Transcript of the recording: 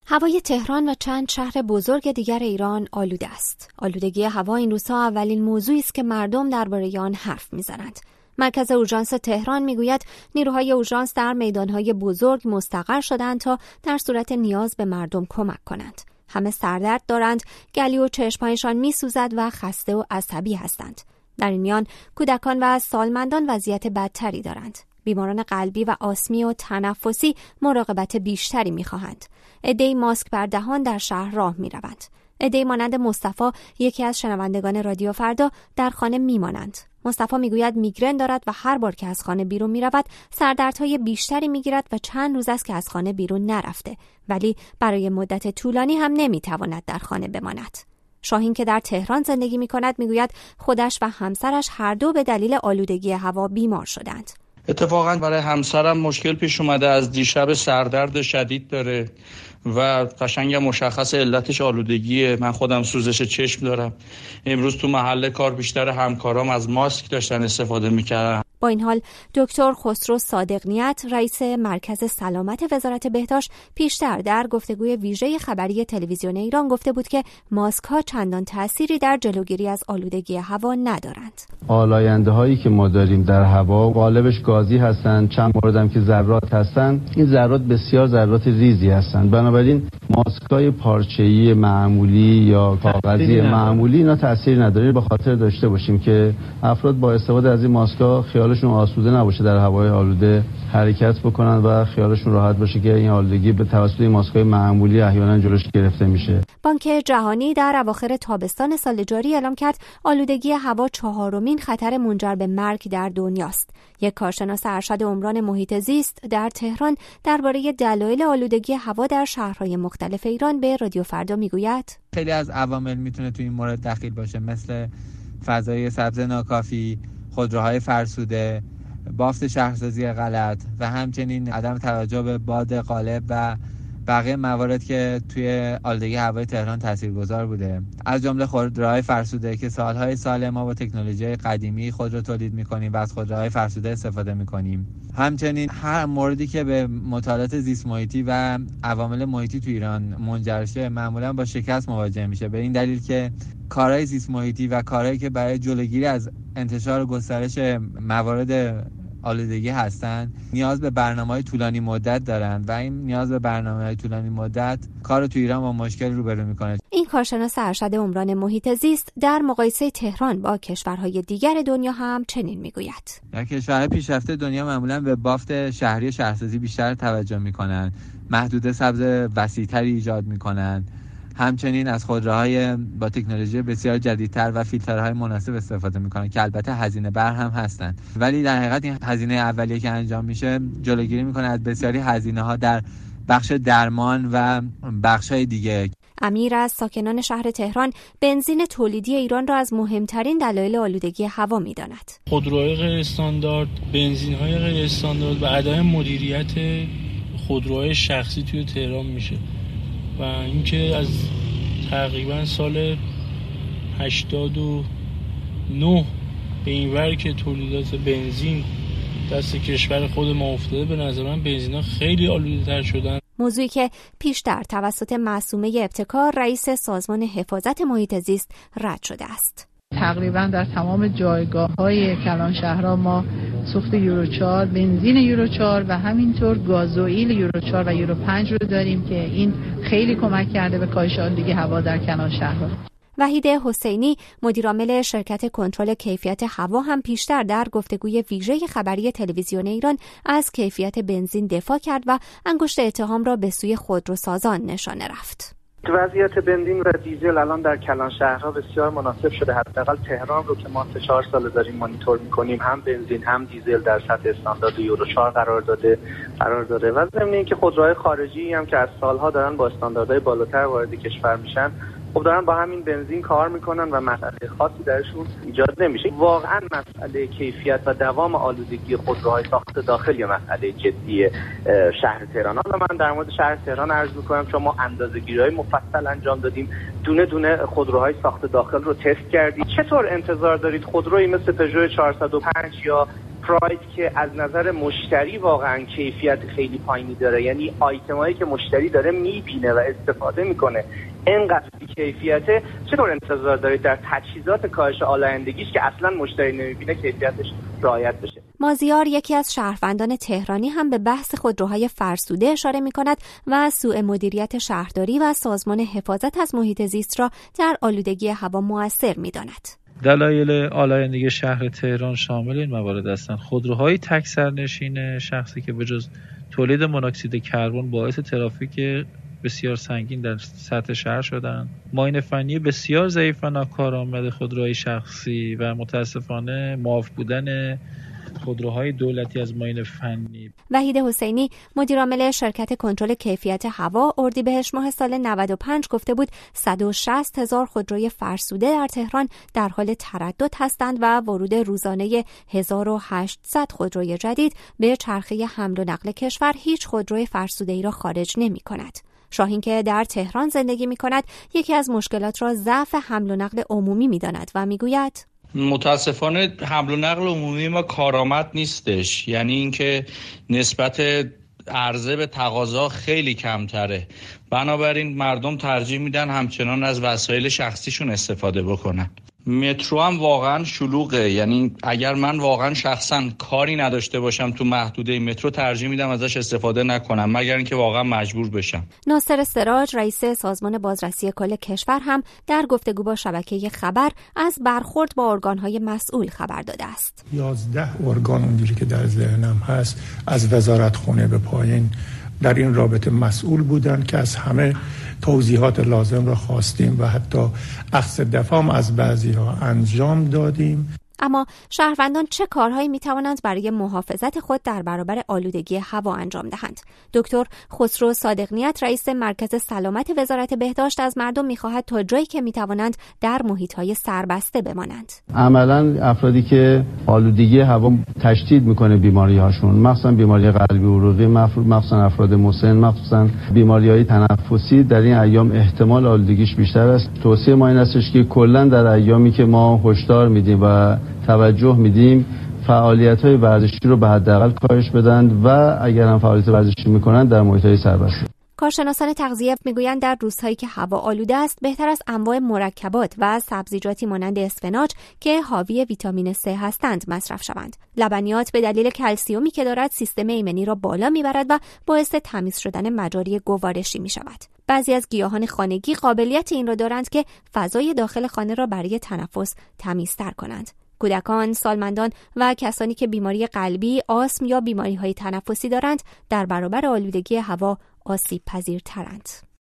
هوای تهران و چند شهر بزرگ دیگر ایران آلوده است. آلودگی هوا این روزها اولین موضوعی است که مردم درباره آن حرف می‌زنند. مرکز اورژانس تهران میگوید نیروهای اورژانس در میدانهای بزرگ مستقر شدند تا در صورت نیاز به مردم کمک کنند. همه سردرد دارند، گلی و چشم‌هایشان می‌سوزد و خسته و عصبی هستند. در این میان کودکان و سالمندان وضعیت بدتری دارند. بیماران قلبی و آسمی و تنفسی مراقبت بیشتری می‌خواهند. عده‌ای ماسک بر دهان در شهر راه می‌روند. عده‌ای مانند مصطفی، یکی از شنوندگان رادیو فردا، در خانه می‌مانند. مصطفی میگوید میگرن دارد و هر بار که از خانه بیرون می‌رود سردردهای بیشتری می‌گیرد و چند روز است که از خانه بیرون نرفته، ولی برای مدت طولانی هم نمی‌تواند در خانه بماند. شاهین که در تهران زندگی می‌کند میگوید خودش و همسرش هر دو به دلیل آلودگی هوا بیمار شدند. اتفاقا برای همسرم مشکل پیش اومده، از دیشب سردرد شدید داره و قشنگ مشخص علتش آلودگیه. من خودم سوزش چشم دارم. امروز تو محل کار بیشتر همکارام از ماسک داشتن استفاده میکردن. با این حال دکتر خسرو صادق‌نیت، رئیس مرکز سلامت وزارت بهداشت، پیشتر در گفتگوی ویژه خبری تلویزیون ایران گفته بود که ماسک‌ها چندان تأثیری در جلوگیری از آلودگی هوا ندارند. آلاینده‌هایی که ما داریم در هوا غالبش گازی هستند، چند موردم که ذرات هستند. این ذرات بسیار ذرات ریزی هستند. بنابراین ماسک‌های پارچه‌ای معمولی یا کاغذی معمولی اینا تأثیری نداره. به خاطر داشته باشیم که افراد با استفاده از این ماسک‌ها خیالشون آسوده نباشه در هوای آلوده حرکت بکنن و خیالشون راحت باشه که این آلودگی به توسط این ماسک‌های معمولی احیانا جلوش گرفته میشه. بانک جهانی در اواخر تابستان سال جاری اعلام کرد آلودگی هوا 4مین خطر منجر به مرگ در دنیاست. یک کارشناس ارشد عمران محیط زیست در تهران درباره دلایل آلودگی هوا در شهرهای مختلف ایران به رادیو فردا میگوید خیلی از عوامل میتونه تو این مورد دخیل باشه، مثل فضای سبز ناکافی، خودروهای فرسوده، بافت شهرسازی غلط و همچنین عدم توجه به باد غالب و بقیه موارد که توی آلودگی هوای تهران تاثیرگذار بوده. از جمله خودروهای فرسوده که سالهای سال ما با تکنولوژی قدیمی خودرو تولید می‌کنیم و از خودروهای فرسوده استفاده می‌کنیم. همچنین هر موردی که به مطالعات زیست محیطی و عوامل محیطی تو ایران منجر شه معمولاً با شکست مواجه میشه، به این دلیل که کارهای زیست محیطی و کارهایی که برای جلوگیری از انتشار و گسترش موارد آلودگی هستند نیاز به برنامه‌های طولانی مدت دارند و این نیاز به برنامه‌های طولانی مدت کار تو ایران با مشکل روبرو می‌کنه. این کارشناس ارشد عمران محیط زیست در مقایسه تهران با کشورهای دیگر دنیا هم چنین میگوید. در کشورهای پیشرفته دنیا معمولاً به بافت شهری شهرسازی بیشتر توجه می‌کنند، محدوده سبز وسیع‌تری ایجاد می‌کنند. همچنین از خودروهای با تکنولوژی بسیار جدیدتر و فیلترهای مناسب استفاده میکنن که البته هزینه بر هم هستن، ولی در حقیقت این هزینه اولیه که انجام میشه جلوگیری میکنه از بسیاری هزینه ها در بخش درمان و بخش‌های دیگه. امیر از ساکنان شهر تهران بنزین تولیدی ایران را از مهمترین دلایل آلودگی هوا میداند. خودروهای غیر استاندارد، بنزین‌های غیر استاندارد و عدم مدیریت خودروهای شخصی توی تهران میشه و اینکه از تقریبا سال 89 به این ور که تولیدات بنزین دست کشور خود ما افتاده، به نظر من بنزینا خیلی آلوده‌تر شدن. موضوعی که پیشتر توسط معصومه ابتکار رئیس سازمان حفاظت محیط زیست رد شده است. تقریبا در تمام جایگاه‌های کلان شهرها ما سوخت یورو 4، بنزین یورو 4 و همینطور گازوئیل یورو 4 و یورو 5 رو داریم که این خیلی کمک کرده به کاهش آلودگی هوا در کلان شهرها. وحید حسینی مدیرعامل شرکت کنترل کیفیت هوا هم پیشتر در گفتگوی ویژه خبری تلویزیون ایران از کیفیت بنزین دفاع کرد و انگشت اتهام را به سوی خودروسازان نشانه رفت. وضعیت بنزین و دیزل الان در کلان شهرها بسیار مناسب شده. حداقل تهران رو که ما 4 سال داریم مانیتور می‌کنیم، هم بنزین هم دیزل در سطح استاندارد یورو 4 قرار داره و ضمن اینکه خودروهای خارجی هم که از سالها دارن با استانداردهای بالاتر وارد کشور میشن، خب دارن با همین بنزین کار میکنن و مسئله خاصی درشون ایجاد نمیشه. واقعا مسئله کیفیت و دوام آلودگی خودروهای ساخت داخل یا مسئله جدی شهر تهران. حالا من در مورد شهر تهران عرض میکنم چون ما اندازه‌گیری‌های مفصل انجام دادیم، دونه دونه خودروهای ساخت داخل رو تست کردیم. چطور انتظار دارید خودرویی مثل پژو 405 یا پراید که از نظر مشتری واقعا کیفیت خیلی پایینی داره، یعنی آیتمایی که مشتری داره میبینه و استفاده میکنه اینقدر بی‌کیفیته، چطور انتظار دارید در تجهیزات کاهش آلایندگیش که اصلا مشتری نمیبینه کیفیتش رعایت بشه؟ مازیار، یکی از شهروندان تهرانی، هم به بحث خودروهای فرسوده اشاره می‌کند و سوء مدیریت شهرداری و سازمان حفاظت از محیط زیست را در آلودگی هوا مؤثر می‌داند. دلایل آلایندگی شهر تهران شامل این موارد هستند: خودروهای تک سرنشین شخصی که بجز تولید مونوکسید کربن باعث ترافیک بسیار سنگین در سطح شهر شدند، معاینه فنی بسیار ضعیف و ناکارآمد خودروهای شخصی و متاسفانه معاف بودن خودروهای دولتی از معاینه فنی. وحید حسینی، مدیرعامل شرکت کنترل کیفیت هوا، اردیبهشت ماه سال 95 گفته بود 160,000 خودروی فرسوده در تهران در حال تردد هستند و ورود روزانه 1800 خودروی جدید به چرخه حمل و نقل کشور هیچ خودروی فرسوده‌ای را خارج نمی‌کند. شاهین که در تهران زندگی می‌کند، یکی از مشکلات را ضعف حمل و نقل عمومی می‌داند و می‌گوید متاسفانه حمل و نقل عمومی ما کارآمد نیستش، یعنی اینکه نسبت عرضه به تقاضا خیلی کمتره، بنابراین مردم ترجیح میدن همچنان از وسایل شخصیشون استفاده بکنن. مترو هم واقعا شلوغه، یعنی اگر من واقعا شخصا کاری نداشته باشم تو محدوده مترو ترجیح میدم ازش استفاده نکنم مگر اینکه واقعا مجبور بشم. ناصر سراج، رئیس سازمان بازرسی کل کشور، هم در گفتگو با شبکه خبر از برخورد با ارگان‌های مسئول خبر داده است. 11 ارگان اونجوری که در ذهنم هست از وزارتخونه به پایین در این رابطه مسئول بودند که از همه توضیحات لازم را خواستیم و حتی اخذ دفاع از بعضی‌ها انجام دادیم. اما شهروندان چه کارهایی میتوانند برای محافظت خود در برابر آلودگی هوا انجام دهند؟ دکتر خسرو صادق‌نیت، رئیس مرکز سلامت وزارت بهداشت، از مردم میخواهد تا جایی که میتوانند در محیط‌های سربسته بمانند. عملاً افرادی که آلودگی هوا تشدید میکنه بیماری‌هاشون، مخصوصاً بیماری قلبی عروقی، مخصوصاً افراد مسن، مخصوصاً بیماری‌های تنفسی، در این ایام احتمال آلودگیش بیشتر است. توصیه ما این استش که کلاً در ایامی که ما هشدار میدیم و توجه میدیم فعالیت‌های ورزشی رو به حداقل کاهش بدن و اگر هم فعالیت ورزشی میکنن در محیط‌های سربسته. کارشناسان تغذیه میگویند در روزهایی که هوا آلوده است بهتر است انواع مرکبات و سبزیجاتی مانند اسفناج که حاوی ویتامین C هستند مصرف شوند. لبنیات به دلیل کلسیومی که دارد سیستم ایمنی را بالا میبرد و باعث تمیز شدن مجاری گوارشی میشود. بعضی از گیاهان خانگی قابلیت این را دارند که فضای داخل خانه را برای تنفس تمیزتر کنند. کودکان، سالمندان و کسانی که بیماری قلبی، آسم یا بیماری‌های تنفسی دارند در برابر آلودگی هوا آسیب پذیرترند.